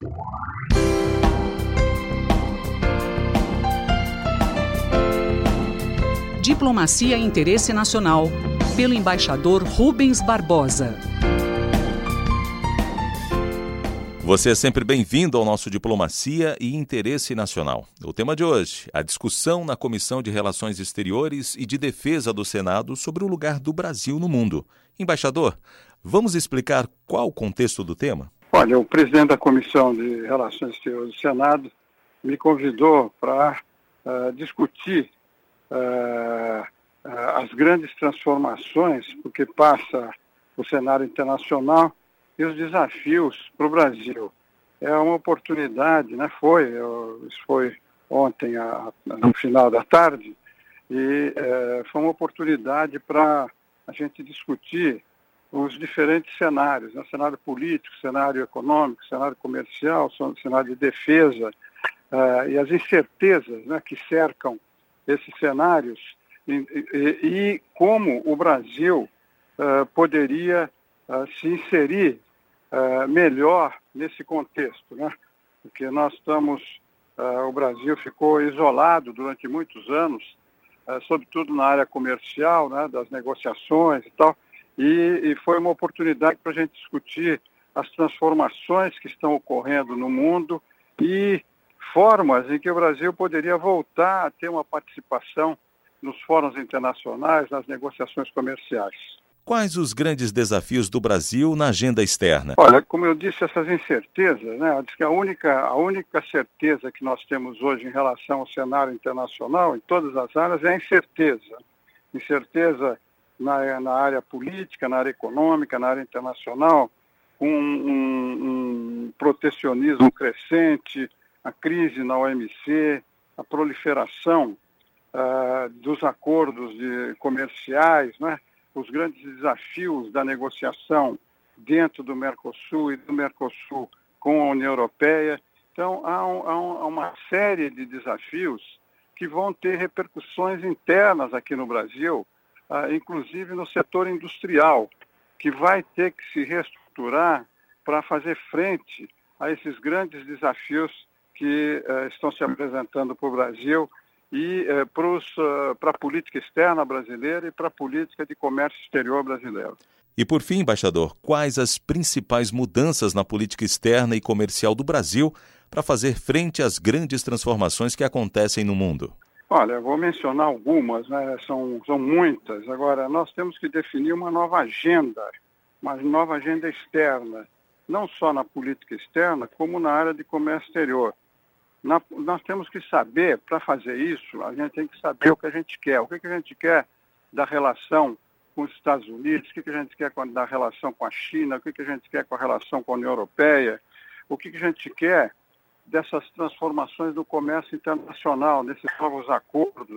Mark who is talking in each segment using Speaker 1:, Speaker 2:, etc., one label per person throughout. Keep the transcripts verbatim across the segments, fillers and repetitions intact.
Speaker 1: Diplomacia e Interesse Nacional, pelo embaixador Rubens Barbosa.
Speaker 2: Você é sempre bem-vindo ao nosso Diplomacia e Interesse Nacional. O tema de hoje, a discussão na Comissão de Relações Exteriores e de Defesa do Senado sobre o lugar do Brasil no mundo. Embaixador, vamos explicar qual o contexto do tema?
Speaker 3: Olha, o presidente da Comissão de Relações Exteriores do Senado me convidou para uh, discutir uh, uh, as grandes transformações, porque passa o cenário internacional e os desafios para o Brasil. É uma oportunidade, né? Foi, eu, isso foi ontem, a, no final da tarde, e uh, foi uma oportunidade para a gente discutir os diferentes cenários, né? Cenário político, cenário econômico, cenário comercial, cenário de defesa, uh, e as incertezas, né, que cercam esses cenários e, e, e como o Brasil uh, poderia uh, se inserir uh, melhor nesse contexto, né? Porque nós estamos, uh, o Brasil ficou isolado durante muitos anos, uh, sobretudo na área comercial, né, das negociações e tal, e, e foi uma oportunidade para a gente discutir as transformações que estão ocorrendo no mundo e formas em que o Brasil poderia voltar a ter uma participação nos fóruns internacionais, nas negociações comerciais.
Speaker 2: Quais os grandes desafios do Brasil na agenda externa?
Speaker 3: Olha, como eu disse, essas incertezas, né? Eu disse que a única, a única certeza que nós temos hoje em relação ao cenário internacional, em todas as áreas, é a incerteza. Incerteza na, na área política, na área econômica, na área internacional, um, um, um protecionismo crescente, a crise na O M C, a proliferação uh, dos acordos de, comerciais, né? Os grandes desafios da negociação dentro do Mercosul e do Mercosul com a União Europeia. Então, há, um, há, um, há uma série de desafios que vão ter repercussões internas aqui no Brasil, uh, inclusive no setor industrial, que vai ter que se reestruturar para fazer frente a esses grandes desafios que uh, estão se apresentando para o Brasil e uh, para uh, a política externa brasileira e para a política de comércio exterior brasileiro.
Speaker 2: E por fim, embaixador, quais as principais mudanças na política externa e comercial do Brasil para fazer frente às grandes transformações que acontecem no mundo?
Speaker 3: Olha, eu vou mencionar algumas, né? São, são muitas. Agora, nós temos que definir uma nova agenda, uma nova agenda externa, não só na política externa, como na área de comércio exterior. Na, nós temos que saber, para fazer isso, a gente tem que saber o que a gente quer. O que, que a gente quer da relação com os Estados Unidos, o que, que a gente quer com, da relação com a China, o que, que a gente quer com a relação com a União Europeia, o que, que a gente quer dessas transformações do comércio internacional, desses novos acordos.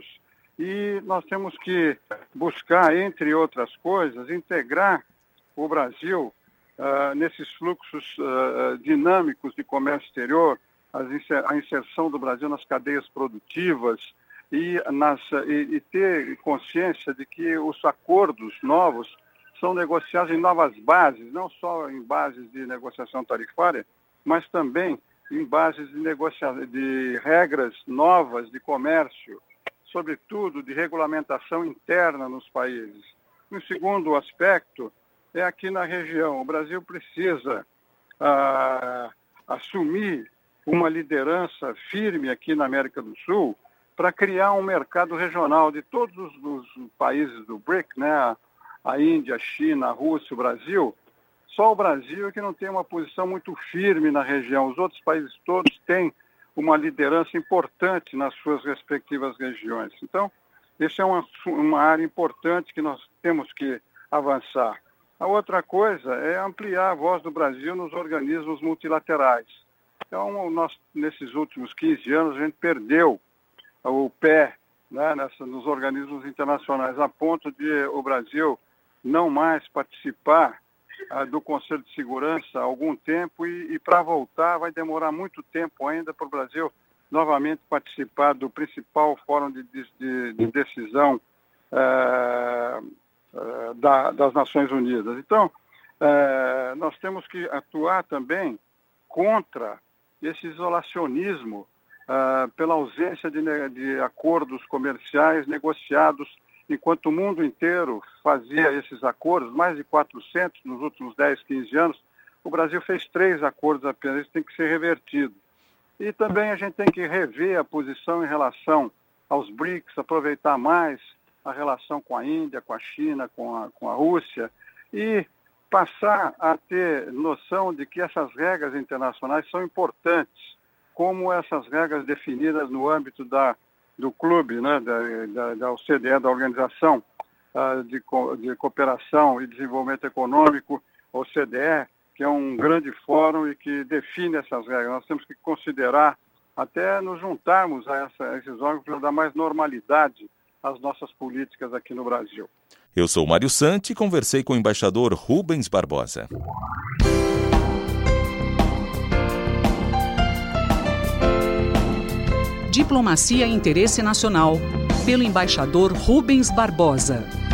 Speaker 3: E nós temos que buscar, entre outras coisas, integrar o Brasil uh, nesses fluxos uh, dinâmicos de comércio exterior, a inserção do Brasil nas cadeias produtivas e, nas, e, e ter consciência de que os acordos novos são negociados em novas bases, não só em bases de negociação tarifária, mas também em bases de, negocia... de regras novas de comércio, sobretudo de regulamentação interna nos países. Um segundo aspecto é aqui na região. O Brasil precisa ah, assumir uma liderança firme aqui na América do Sul para criar um mercado regional de todos os, os países do B R I C, né? A Índia, a China, a Rússia, o Brasil. Só o Brasil é que não tem uma posição muito firme na região. Os outros países todos têm uma liderança importante nas suas respectivas regiões. Então, essa é uma, uma área importante que nós temos que avançar. A outra coisa é ampliar a voz do Brasil nos organismos multilaterais. Então, nós, nesses últimos quinze anos, a gente perdeu o pé, né, nessa, nos organismos internacionais, a ponto de o Brasil não mais participar ah, do Conselho de Segurança há algum tempo e, e para voltar vai demorar muito tempo ainda para o Brasil novamente participar do principal fórum de, de, de decisão ah, ah, da, das Nações Unidas. Então, ah, nós temos que atuar também contra esse isolacionismo uh, pela ausência de, de acordos comerciais negociados, enquanto o mundo inteiro fazia esses acordos, mais de quatrocentos nos últimos dez, quinze anos, o Brasil fez três acordos apenas, isso tem que ser revertido. E também a gente tem que rever a posição em relação aos BRICS, aproveitar mais a relação com a Índia, com a China, com a, com a Rússia, e passar a ter noção de que essas regras internacionais são importantes, como essas regras definidas no âmbito da, do clube, né, da, da, da O C D E, da Organização uh, de, Co- de Cooperação e Desenvolvimento Econômico, O C D E, que é um grande fórum e que define essas regras. Nós temos que considerar, até nos juntarmos a, essa, a esses órgãos para dar mais normalidade às nossas políticas aqui no Brasil.
Speaker 2: Eu sou Mário Santi e conversei com o embaixador Rubens Barbosa.
Speaker 1: Diplomacia e Interesse Nacional, pelo embaixador Rubens Barbosa.